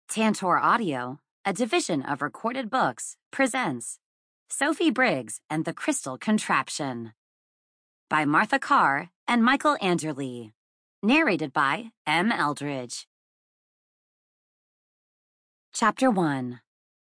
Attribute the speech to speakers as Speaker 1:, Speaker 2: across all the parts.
Speaker 1: Tantor Audio, a division of Recorded Books, presents Sophie Briggs and the Crystal Contraption by Martha Carr and Michael Anderle. Narrated by M. Eldridge. Chapter 1.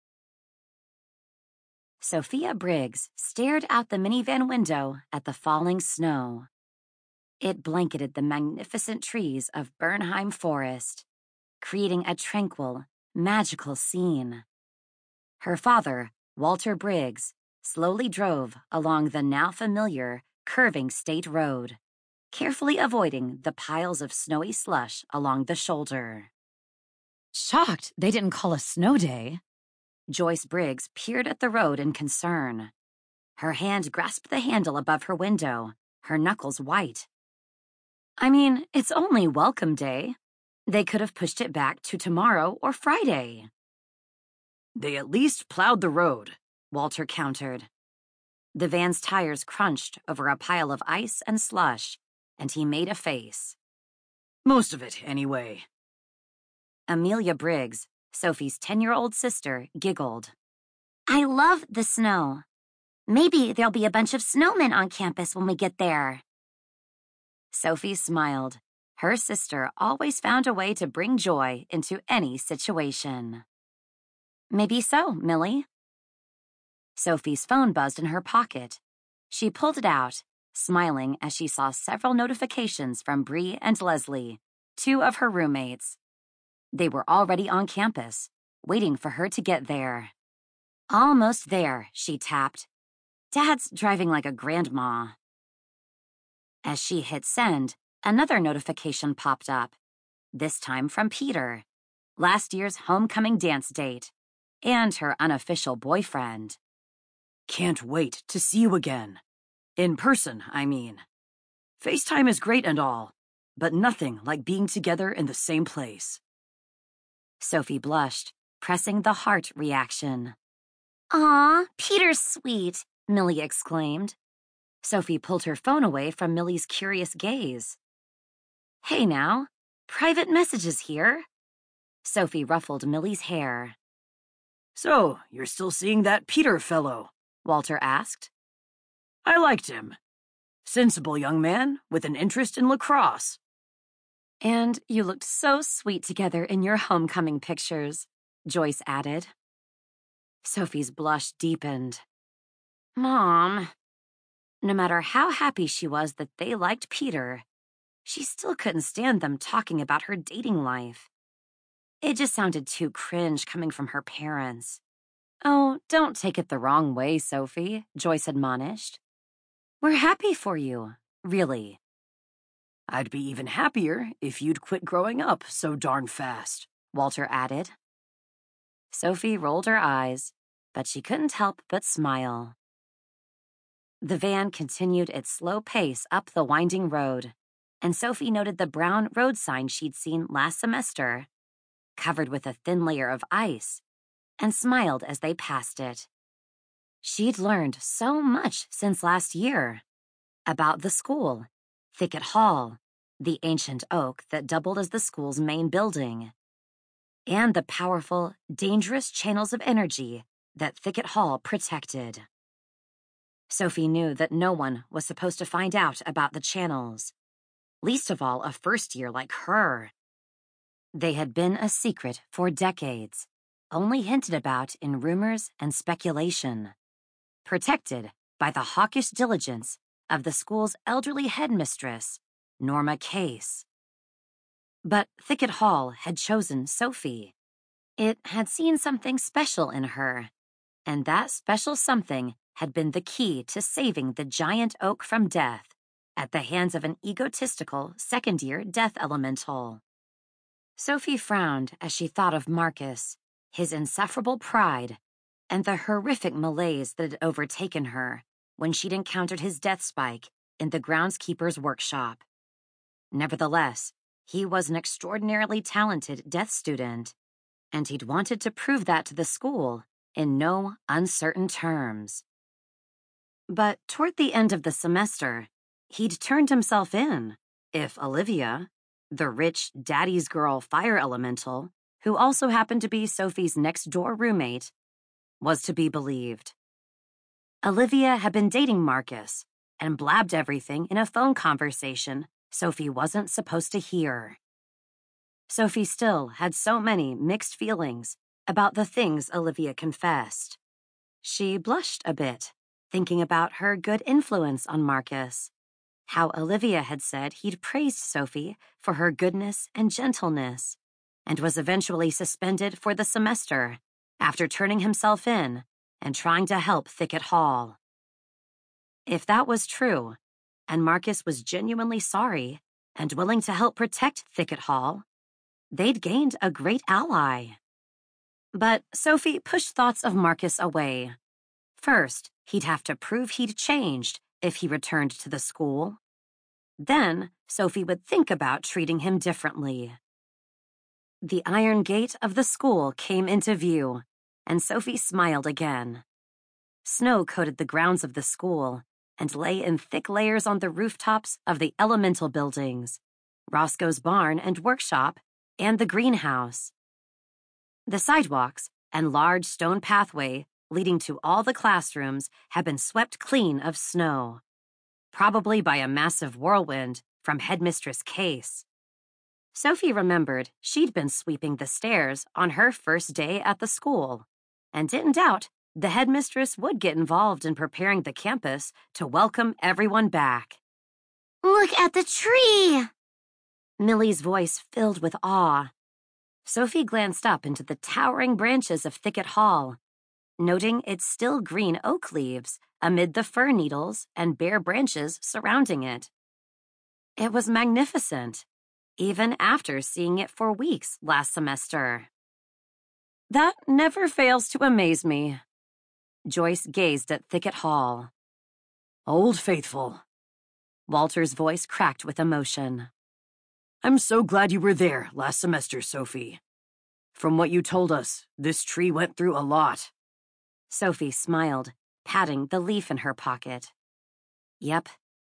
Speaker 1: Sophia Briggs stared out the minivan window at the falling snow. It blanketed the magnificent trees of Bernheim Forest, creating a tranquil, magical scene. Her father, Walter Briggs, slowly drove along the now familiar, curving state road, carefully avoiding the piles of snowy slush along the shoulder. Shocked they didn't call a snow day. Joyce Briggs peered at the road in concern. Her hand grasped the handle above her window, her knuckles white. I mean, it's only Welcome Day. They could have pushed it back to tomorrow or Friday. They at least plowed the road, Walter countered. The van's tires crunched over a pile of ice and slush, and he made a face. Most of it, anyway. Amelia Briggs, Sophie's 10-year-old sister, giggled. I love the snow. Maybe there'll be a bunch of snowmen on campus when we get there. Sophie smiled. Her sister always found a way to bring joy into any situation. Maybe so, Millie. Sophie's phone buzzed in her pocket. She pulled it out, smiling as she saw several notifications from Bree and Leslie, two of her roommates. They were already on campus, waiting for her to get there. Almost there, she tapped. Dad's driving like a grandma. As she hit send, another notification popped up, this time from Peter, last year's homecoming dance date, and her unofficial boyfriend. Can't wait to see you again. In person, I mean. FaceTime is great and all, but nothing like being together in the same place. Sophie blushed, pressing the heart reaction. Aw, Peter's sweet, Millie exclaimed. Sophie pulled her phone away from Millie's curious gaze. Hey now, private messages here. Sophie ruffled Millie's hair. So, you're still seeing that Peter fellow? Walter asked. I liked him. Sensible young man with an interest in lacrosse. And you looked so sweet together in your homecoming pictures, Joyce added. Sophie's blush deepened. Mom. No matter how happy she was that they liked Peter, she still couldn't stand them talking about her dating life. It just sounded too cringe coming from her parents. Oh, don't take it the wrong way, Sophie, Joyce admonished. We're happy for you, really. I'd be even happier if you'd quit growing up so darn fast, Walter added. Sophie rolled her eyes, but she couldn't help but smile. The van continued its slow pace up the winding road, and Sophie noted the brown road sign she'd seen last semester, covered with a thin layer of ice, and smiled as they passed it. She'd learned so much since last year. About the school, Thicket Hall, the ancient oak that doubled as the school's main building, and the powerful, dangerous channels of energy that Thicket Hall protected. Sophie knew that no one was supposed to find out about the channels, least of all a first year like her. They had been a secret for decades, only hinted about in rumors and speculation, protected by the hawkish diligence of the school's elderly headmistress, Norma Case. But Thicket Hall had chosen Sophie. It had seen something special in her, and that special something had been the key to saving the giant oak from death at the hands of an egotistical second-year death elemental. Sophie frowned as she thought of Marcus, his insufferable pride, and the horrific malaise that had overtaken her when she'd encountered his death spike in the groundskeeper's workshop. Nevertheless, he was an extraordinarily talented death student, and he'd wanted to prove that to the school in no uncertain terms. But toward the end of the semester, he'd turned himself in if Olivia, the rich daddy's girl fire elemental, who also happened to be Sophie's next-door roommate, was to be believed. Olivia had been dating Marcus and blabbed everything in a phone conversation Sophie wasn't supposed to hear. Sophie still had so many mixed feelings about the things Olivia confessed. She blushed a bit, thinking about her good influence on Marcus, how Olivia had said he'd praised Sophie for her goodness and gentleness, and was eventually suspended for the semester after turning himself in and trying to help Thicket Hall. If that was true, and Marcus was genuinely sorry and willing to help protect Thicket Hall, they'd gained a great ally. But Sophie pushed thoughts of Marcus away. First, he'd have to prove he'd changed if he returned to the school. Then, Sophie would think about treating him differently. The iron gate of the school came into view, and Sophie smiled again. Snow coated the grounds of the school and lay in thick layers on the rooftops of the elemental buildings, Roscoe's barn and workshop, and the greenhouse. The sidewalks and large stone pathway leading to all the classrooms had been swept clean of snow, probably by a massive whirlwind from Headmistress Case. Sophie remembered she'd been sweeping the stairs on her first day at the school, and didn't doubt the headmistress would get involved in preparing the campus to welcome everyone back.
Speaker 2: "Look at the tree!"
Speaker 1: Millie's voice filled with awe. Sophie glanced up into the towering branches of Thicket Hall, noting its still green oak leaves amid the fir needles and bare branches surrounding it. It was magnificent, even after seeing it for weeks last semester. That never fails to amaze me. Joyce gazed at Thicket Hall.
Speaker 3: Old Faithful.
Speaker 1: Walter's voice cracked with emotion.
Speaker 3: I'm so glad you were there last semester, Sophie. From what you told us, this tree went through a lot.
Speaker 1: Sophie smiled, patting the leaf in her pocket. Yep.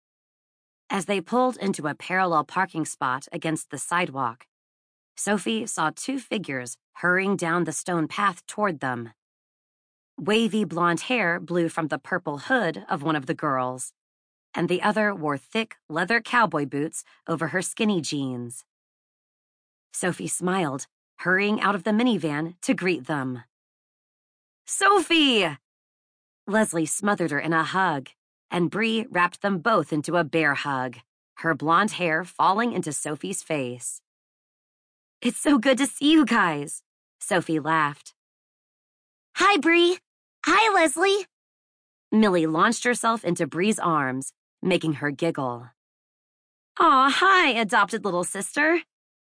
Speaker 1: As they pulled into a parallel parking spot against the sidewalk, Sophie saw two figures hurrying down the stone path toward them. Wavy blonde hair blew from the purple hood of one of the girls, and the other wore thick leather cowboy boots over her skinny jeans. Sophie smiled, hurrying out of the minivan to greet them. Sophie! Leslie smothered her in a hug, and Bree wrapped them both into a bear hug, her blonde hair falling into Sophie's face. It's so good to see you guys, Sophie laughed.
Speaker 2: "Hi, Bree. Hi, Leslie."
Speaker 1: Millie launched herself into Bree's arms, making her giggle. Aw, hi, adopted little sister.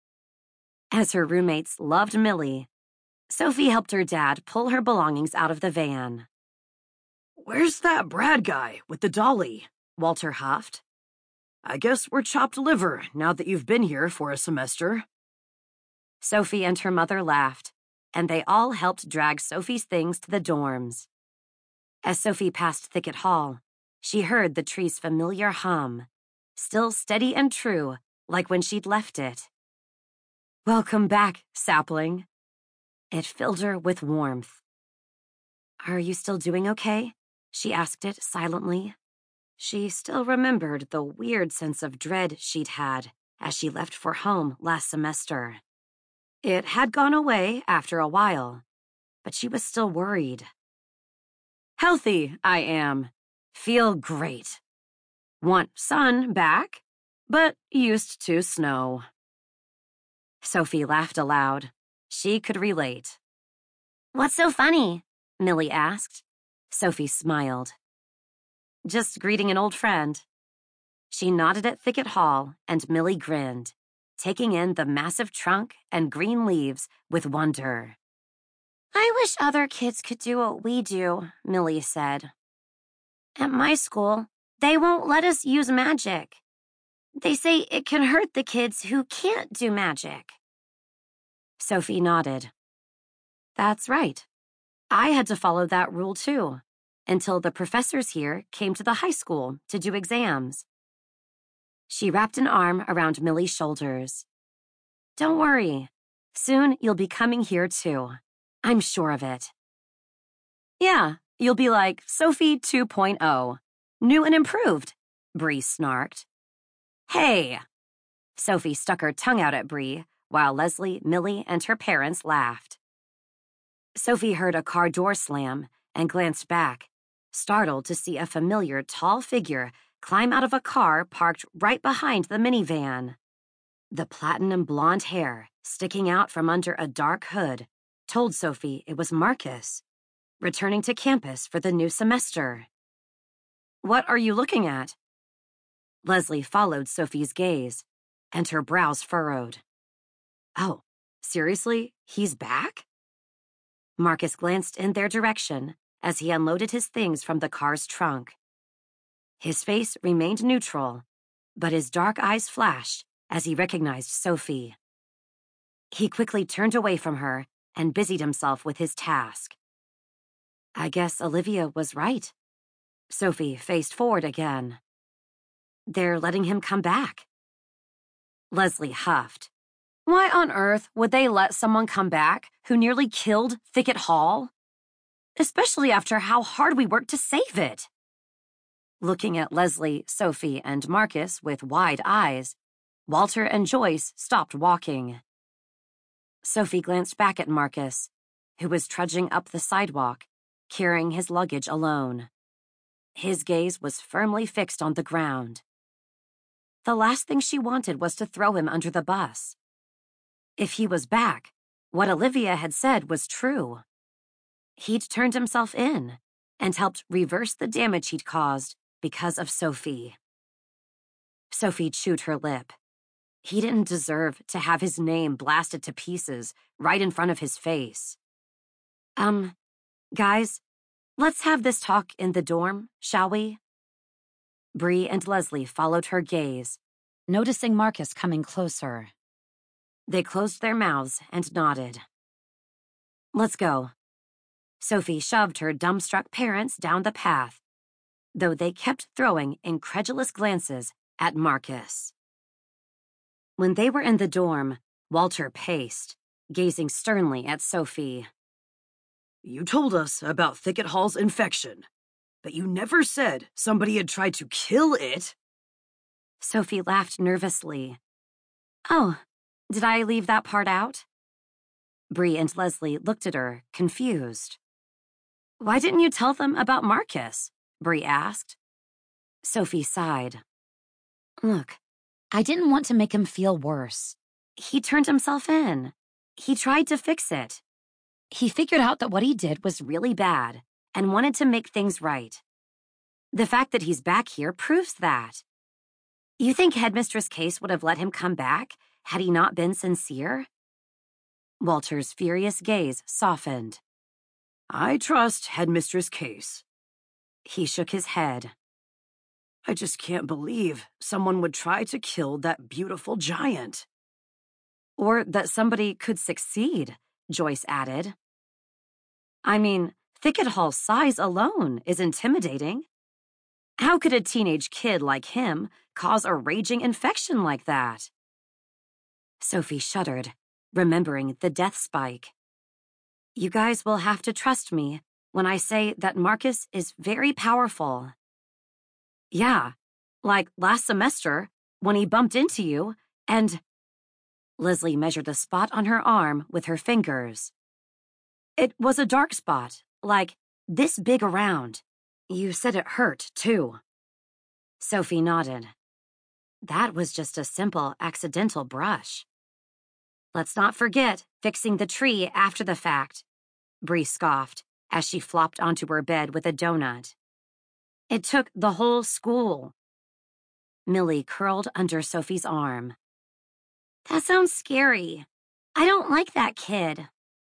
Speaker 1: As her roommates loved Millie, Sophie helped her dad pull her belongings out of the van.
Speaker 3: Where's that Brad guy with the dolly?
Speaker 1: Walter huffed.
Speaker 3: I guess we're chopped liver now that you've been here for a semester.
Speaker 1: Sophie and her mother laughed, and they all helped drag Sophie's things to the dorms. As Sophie passed Thicket Hall, she heard the tree's familiar hum, still steady and true, like when she'd left it. Welcome back, sapling. It filled her with warmth. Are you still doing okay? She asked it silently. She still remembered the weird sense of dread she'd had as she left for home last semester. It had gone away after a while, but she was still worried. Healthy, I am. Feel great. Want sun back, but used to snow. Sophie laughed aloud. She could relate.
Speaker 2: "What's so funny?"
Speaker 1: Millie asked. Sophie smiled. Just greeting an old friend. She nodded at Thicket Hall, and Millie grinned, taking in the massive trunk and green leaves with wonder.
Speaker 2: "I wish other kids could do what we do," Millie said. "At my school, they won't let us use magic. They say it can hurt the kids who can't do magic."
Speaker 1: Sophie nodded. That's right. I had to follow that rule too, until the professors here came to the high school to do exams. She wrapped an arm around Millie's shoulders. Don't worry. Soon you'll be coming here too. I'm sure of it. Yeah, you'll be like Sophie 2.0. New and improved, Bree snarked. Hey! Sophie stuck her tongue out at Bree, while Leslie, Millie, and her parents laughed. Sophie heard a car door slam and glanced back, startled to see a familiar tall figure climb out of a car parked right behind the minivan. The platinum blonde hair, sticking out from under a dark hood, told Sophie it was Marcus, returning to campus for the new semester. What are you looking at? Leslie followed Sophie's gaze, and her brows furrowed. Oh, seriously? He's back? Marcus glanced in their direction as he unloaded his things from the car's trunk. His face remained neutral, but his dark eyes flashed as he recognized Sophie. He quickly turned away from her and busied himself with his task. I guess Olivia was right. Sophie faced forward again. They're letting him come back. Leslie huffed. Why on earth would they let someone come back who nearly killed Thicket Hall? Especially after how hard we worked to save it. Looking at Leslie, Sophie, and Marcus with wide eyes, Walter and Joyce stopped walking. Sophie glanced back at Marcus, who was trudging up the sidewalk, carrying his luggage alone. His gaze was firmly fixed on the ground. The last thing she wanted was to throw him under the bus. If he was back, what Olivia had said was true. He'd turned himself in and helped reverse the damage he'd caused because of Sophie. Sophie chewed her lip. He didn't deserve to have his name blasted to pieces right in front of his face. Guys, let's have this talk in the dorm, shall we? Bree and Leslie followed her gaze, noticing Marcus coming closer. They closed their mouths and nodded. Let's go. Sophie shoved her dumbstruck parents down the path, though they kept throwing incredulous glances at Marcus. When they were in the dorm, Walter paced, gazing sternly at Sophie.
Speaker 3: You told us about Thicket Hall's infection, but you never said somebody had tried to kill it.
Speaker 1: Sophie laughed nervously. Oh, did I leave that part out? Bree and Leslie looked at her, confused. Why didn't you tell them about Marcus? Bree asked. Sophie sighed. Look, I didn't want to make him feel worse. He turned himself in. He tried to fix it. He figured out that what he did was really bad and wanted to make things right. The fact that he's back here proves that. You think Headmistress Case would have let him come back had he not been sincere? Walter's furious gaze softened.
Speaker 3: I trust Headmistress Case.
Speaker 1: He shook his head.
Speaker 3: I just can't believe someone would try to kill that beautiful giant.
Speaker 1: Or that somebody could succeed, Joyce added. I mean, Thicket Hall's size alone is intimidating. How could a teenage kid like him cause a raging infection like that? Sophie shuddered, remembering the death spike. You guys will have to trust me when I say that Marcus is very powerful. Yeah, like last semester when he bumped into you and... Leslie measured a spot on her arm with her fingers. It was a dark spot, like this big around. You said it hurt, too. Sophie nodded. That was just a simple accidental brush. Let's not forget fixing the tree after the fact, Bree scoffed as she flopped onto her bed with a donut. It took the whole school. Millie curled under Sophie's arm. That sounds scary. I don't like that kid.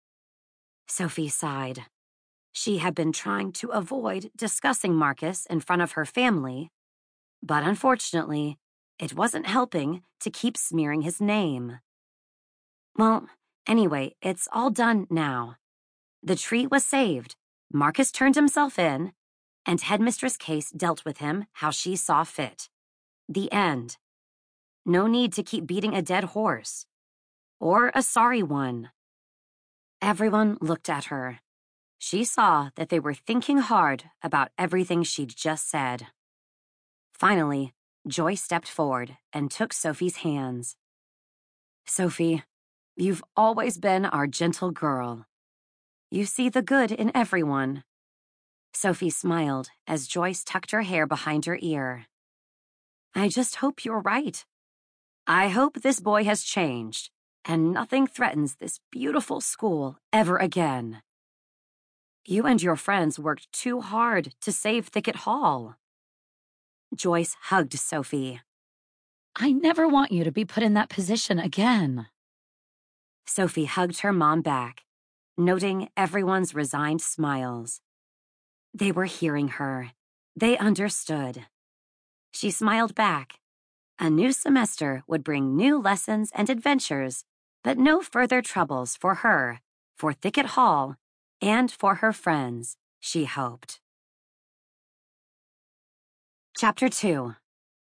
Speaker 1: Sophie sighed. She had been trying to avoid discussing Marcus in front of her family, but unfortunately, it wasn't helping to keep smearing his name. Well, anyway, it's all done now. The tree was saved, Marcus turned himself in, and Headmistress Case dealt with him how she saw fit. The end. No need to keep beating a dead horse. or a sorry one. Everyone looked at her. She saw that they were thinking hard about everything she'd just said. Finally, Joy stepped forward and took Sophie's hands. Sophie, you've always been our gentle girl. You see the good in everyone. Sophie smiled as Joyce tucked her hair behind her ear. I just hope you're right. I hope this boy has changed, and nothing threatens this beautiful school ever again. You and your friends worked too hard to save Thicket Hall. Joyce hugged Sophie. I never want you to be put in that position again. Sophie hugged her mom back, noting everyone's resigned smiles. They were hearing her. They understood. She smiled back. A new semester would bring new lessons and adventures, but no further troubles for her, for Thicket Hall, and for her friends, she hoped. Chapter 2.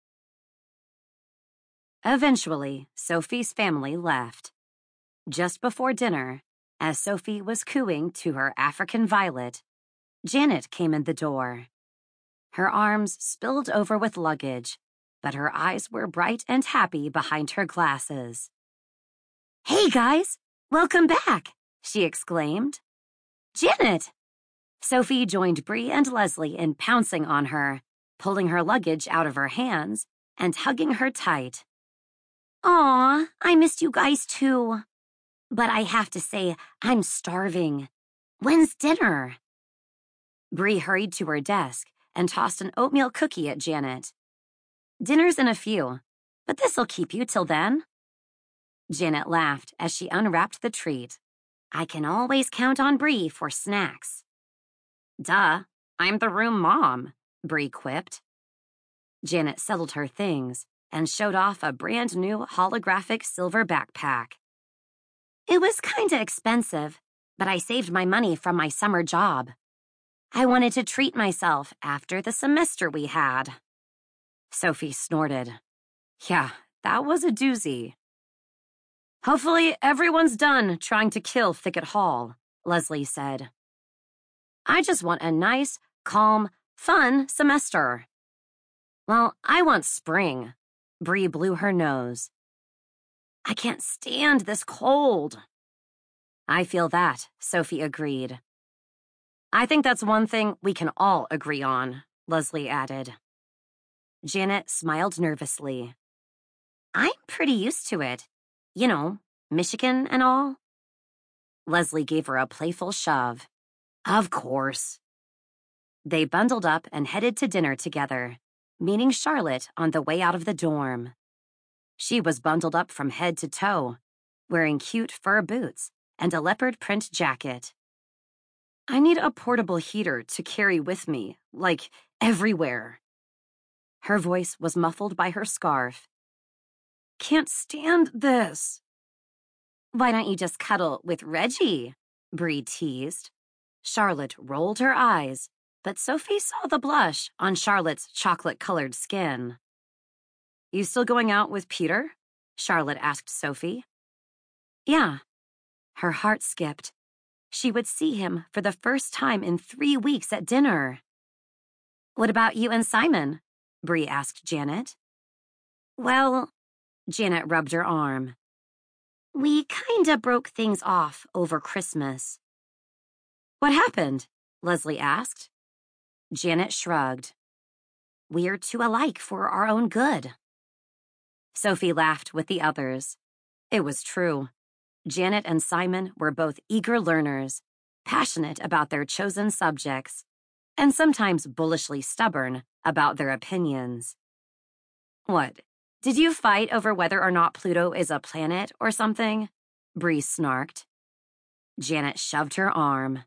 Speaker 1: Eventually, Sophie's family left. Just before dinner, as Sophie was cooing to her African violet, Janet came in the door. Her arms spilled over with luggage, but her eyes were bright and happy behind her glasses. Hey, guys! Welcome back! She exclaimed. Janet! Sophie joined Bree and Leslie in pouncing on her, pulling her luggage out of her hands and hugging her tight. Aw, I missed you guys too. But I have to say, I'm starving. When's dinner? Bree hurried to her desk and tossed an oatmeal cookie at Janet. Dinner's in a few, but this'll keep you till then. Janet laughed as she unwrapped the treat. I can always count on Bree for snacks. Duh, I'm the room mom, Bree quipped. Janet settled her things and showed off a brand new holographic silver backpack. It was kinda expensive, but I saved my money from my summer job. I wanted to treat myself after the semester we had. Sophie snorted. Yeah, that was a doozy. Hopefully everyone's done trying to kill Thicket Hall, Leslie said. I just want a nice, calm, fun semester. Well, I want spring. Bree blew her nose. I can't stand this cold. I feel that, Sophie agreed. I think that's one thing we can all agree on, Leslie added. Janet smiled nervously. I'm pretty used to it. You know, Michigan and all. Leslie gave her a playful shove. Of course. They bundled up and headed to dinner together, meeting Charlotte on the way out of the dorm. She was bundled up from head to toe, wearing cute fur boots and a leopard print jacket. I need a portable heater to carry with me, like everywhere. Her voice was muffled by her scarf. Can't stand this. Why don't you just cuddle with Reggie? Bree teased. Charlotte rolled her eyes, but Sophie saw the blush on Charlotte's chocolate-colored skin. You still going out with Peter? Charlotte asked Sophie. Yeah. Her heart skipped. She would see him for the first time in 3 weeks at dinner. What about you and Simon? Bree asked Janet. Well, Janet rubbed her arm. We kinda broke things off over Christmas. What happened? Leslie asked. Janet shrugged. We're too alike for our own good. Sophie laughed with the others. It was true. Janet and Simon were both eager learners, passionate about their chosen subjects, and sometimes bullishly stubborn about their opinions. What, did you fight over whether or not Pluto is a planet or something? Bree snarked. Janet shoved her arm.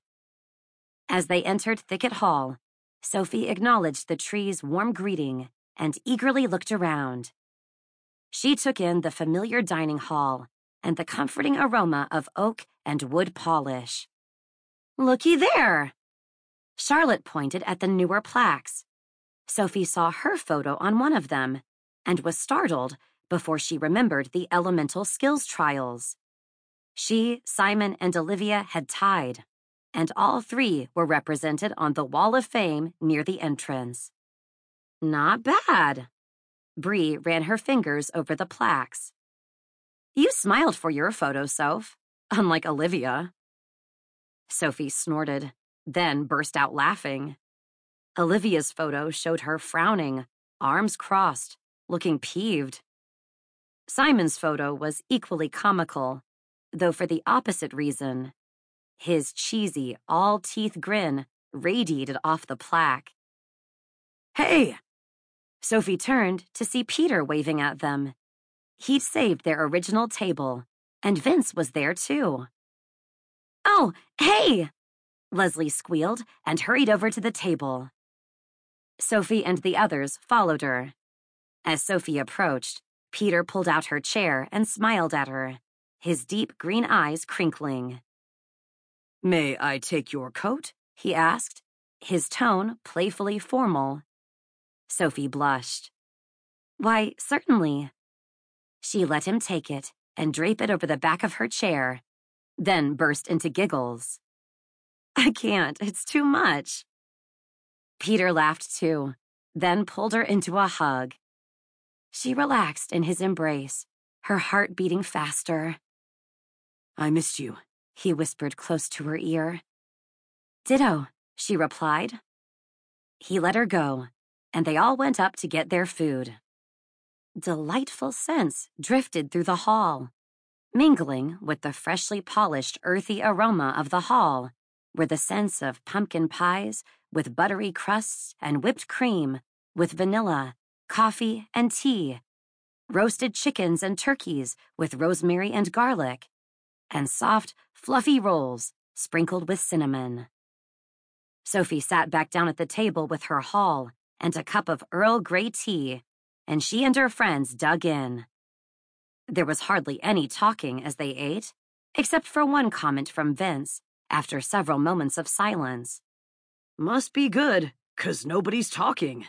Speaker 1: As they entered Thicket Hall, Sophie acknowledged the tree's warm greeting and eagerly looked around. She took in the familiar dining hall and the comforting aroma of oak and wood polish. Looky there! Charlotte pointed at the newer plaques. Sophie saw her photo on one of them and was startled before she remembered the elemental skills trials. She, Simon, and Olivia had tied, and all three were represented on the Wall of Fame near the entrance. Not bad. Bree ran her fingers over the plaques. You smiled for your photo, Soph, unlike Olivia. Sophie snorted, then burst out laughing. Olivia's photo showed her frowning, arms crossed, looking peeved. Simon's photo was equally comical, though for the opposite reason. His cheesy, all-teeth grin radiated off the plaque. Hey! Sophie turned to see Peter waving at them. He'd saved their original table, and Vince was there too. Oh, hey! Leslie squealed and hurried over to the table. Sophie and the others followed her. As Sophie approached, Peter pulled out her chair and smiled at her, his deep green eyes crinkling. May I take your coat? He asked, his tone playfully formal. Sophie blushed. Why, certainly. She let him take it and drape it over the back of her chair, then burst into giggles. I can't, it's too much. Peter laughed too, then pulled her into a hug. She relaxed in his embrace, her heart beating faster. I missed you, he whispered close to her ear. Ditto, she replied. He let her go, and they all went up to get their food. Delightful scents drifted through the hall. Mingling with the freshly polished, earthy aroma of the hall were the scents of pumpkin pies with buttery crusts and whipped cream, with vanilla, coffee, and tea, roasted chickens and turkeys with rosemary and garlic, and soft, fluffy rolls sprinkled with cinnamon. Sophie sat back down at the table with her haul and a cup of Earl Grey tea, and she and her friends dug in. There was hardly any talking as they ate, except for one comment from Vince after several moments of silence. Must be good, 'cause nobody's talking.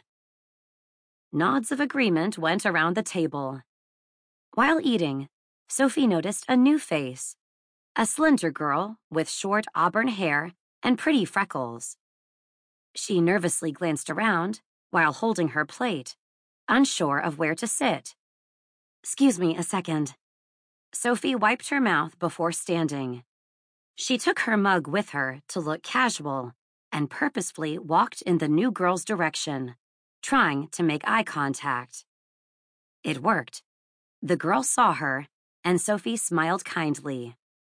Speaker 1: Nods of agreement went around the table. While eating, Sophie noticed a new face, a slender girl with short auburn hair and pretty freckles. She nervously glanced around while holding her plate, unsure of where to sit. Excuse me a second. Sophie wiped her mouth before standing. She took her mug with her to look casual and purposefully walked in the new girl's direction, trying to make eye contact. It worked. The girl saw her, and Sophie smiled kindly.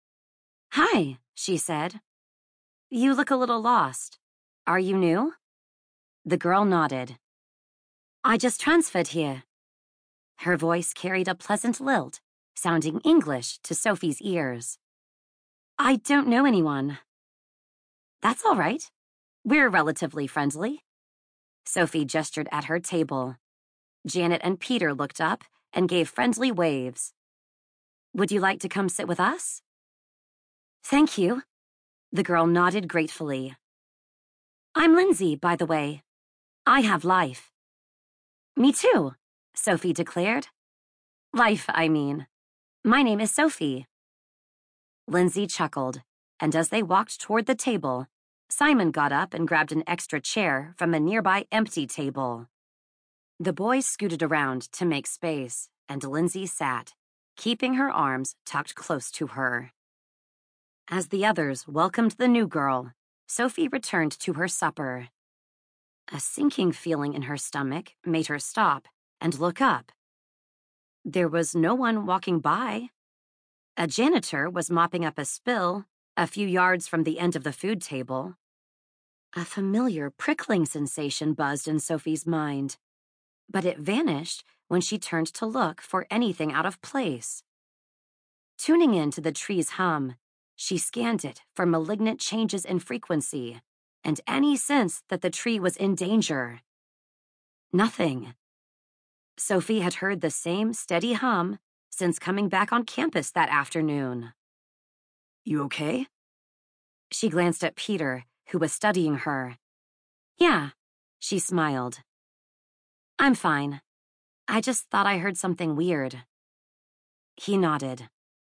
Speaker 1: Hi, she said. You look a little lost. Are you new? The girl nodded. I just transferred here. Her voice carried a pleasant lilt, sounding English to Sophie's ears. I don't know anyone. That's all right. We're relatively friendly. Sophie gestured at her table. Janet and Peter looked up and gave friendly waves. Would you like to come sit with us? Thank you. The girl nodded gratefully. I'm Lindsay, by the way. I have life. Me too, Sophie declared. Life, I mean. My name is Sophie. Lindsay chuckled, and as they walked toward the table, Simon got up and grabbed an extra chair from a nearby empty table. The boys scooted around to make space, and Lindsay sat, keeping her arms tucked close to her. As the others welcomed the new girl, Sophie returned to her supper. A sinking feeling in her stomach made her stop and look up. There was no one walking by. A janitor was mopping up a spill a few yards from the end of the food table. A familiar prickling sensation buzzed in Sophie's mind, but it vanished when she turned to look for anything out of place. Tuning in to the tree's hum, she scanned it for malignant changes in frequency and any sense that the tree was in danger. Nothing. Sophie had heard the same steady hum since coming back on campus that afternoon. You okay? She glanced at Peter, who was studying her. Yeah, she smiled. I'm fine. I just thought I heard something weird. He nodded.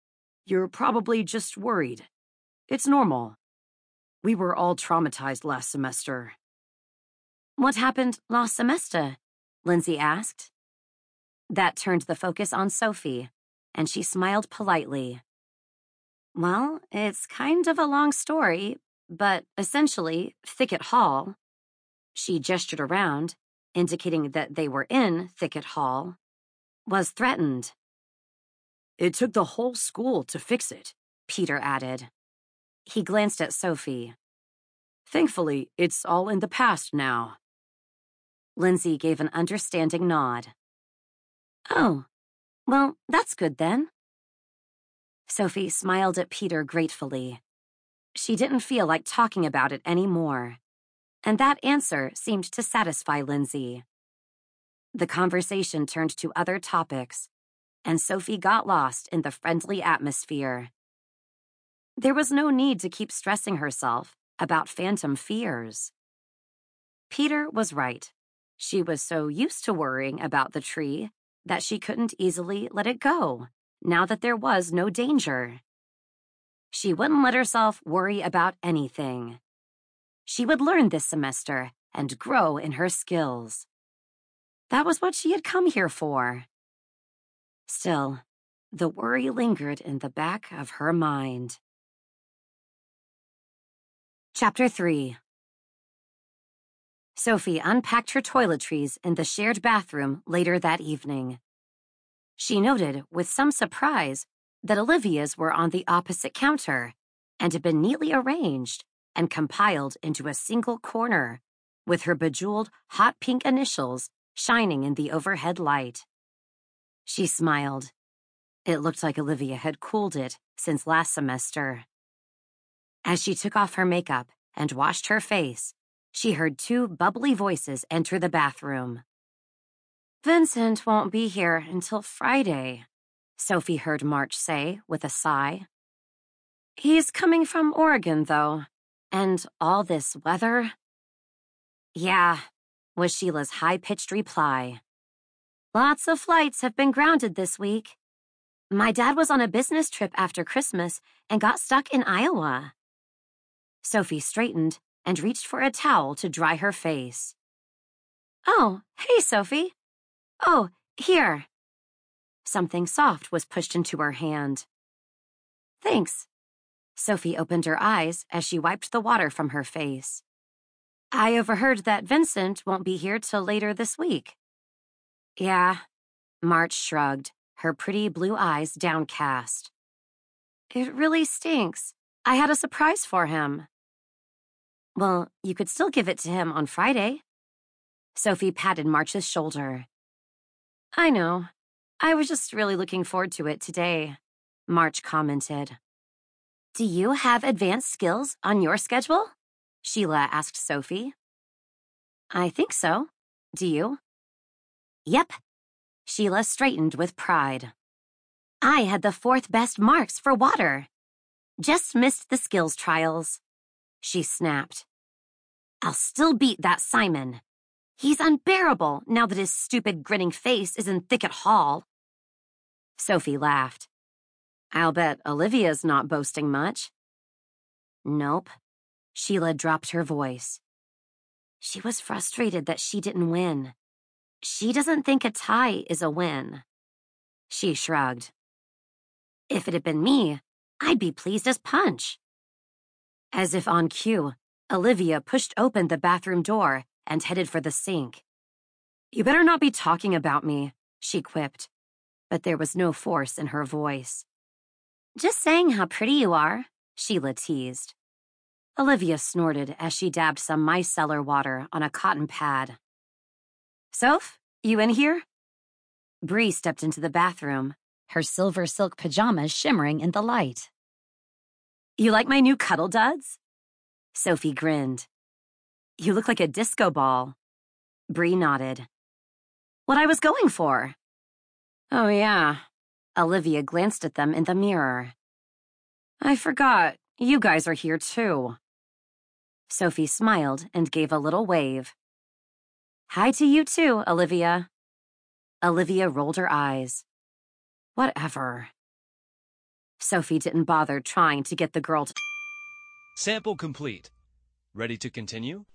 Speaker 3: You're probably just worried. It's normal. We were all traumatized last semester.
Speaker 1: What happened last semester? Lindsay asked. That turned the focus on Sophie, and she smiled politely. Well, it's kind of a long story, but essentially, Thicket Hall. She gestured around, indicating that they were in Thicket Hall, was threatened.
Speaker 3: It took the whole school to fix it,
Speaker 1: Peter added. He glanced at Sophie.
Speaker 3: Thankfully, it's all in the past now.
Speaker 1: Lindsay gave an understanding nod. Oh, well, that's good then. Sophie smiled at Peter gratefully. She didn't feel like talking about it anymore, and that answer seemed to satisfy Lindsay. The conversation turned to other topics, and Sophie got lost in the friendly atmosphere. There was no need to keep stressing herself about phantom fears. Peter was right. She was so used to worrying about the tree that she couldn't easily let it go, now that there was no danger. She wouldn't let herself worry about anything. She would learn this semester and grow in her skills. That was what she had come here for. Still, the worry lingered in the back of her mind. Chapter 3. Sophie unpacked her toiletries in the shared bathroom later that evening. She noted with some surprise that Olivia's were on the opposite counter and had been neatly arranged and compiled into a single corner, with her bejeweled hot pink initials shining in the overhead light. She smiled. It looked like Olivia had cooled it since last semester. As she took off her makeup and washed her face, she heard two bubbly voices enter the bathroom. Vincent won't be here until Friday, Sophie heard March say with a sigh. He's coming from Oregon, though, and all this weather. Yeah, was Sheila's high-pitched reply. Lots of flights have been grounded this week. My dad was on a business trip after Christmas and got stuck in Iowa. Sophie straightened and reached for a towel to dry her face. Oh, hey, Sophie. Oh, here. Something soft was pushed into her hand. Thanks. Sophie opened her eyes as she wiped the water from her face. I overheard that Vincent won't be here till later this week. Yeah, March shrugged, her pretty blue eyes downcast. It really stinks. I had a surprise for him. Well, you could still give it to him on Friday. Sophie patted March's shoulder. I know. I was just really looking forward to it today, March commented. Do you have advanced skills on your schedule? Sheila asked Sophie. I think so. Do you? Yep. Sheila straightened with pride. I had the 4th best marks for water. Just missed the skills trials. She snapped. I'll still beat that Simon. He's unbearable now that his stupid grinning face is in Thicket Hall. Sophie laughed. I'll bet Olivia's not boasting much. Nope. Sheila dropped her voice. She was frustrated that she didn't win. She doesn't think a tie is a win. She shrugged. If it had been me, I'd be pleased as punch. As if on cue, Olivia pushed open the bathroom door and headed for the sink. You better not be talking about me, she quipped, but there was no force in her voice. Just saying how pretty you are, Sheila teased. Olivia snorted as she dabbed some micellar water on a cotton pad. Soph, you in here? Bree stepped into the bathroom, her silver silk pajamas shimmering in the light. You like my new cuddle duds? Sophie grinned. You look like a disco ball. Bree nodded. What I was going for. Oh, yeah. Olivia glanced at them in the mirror. I forgot. You guys are here, too. Sophie smiled and gave a little wave. Hi to you, too, Olivia. Olivia rolled her eyes. Whatever. Sophie didn't bother trying to get the girl to.
Speaker 4: Sample complete. Ready to continue?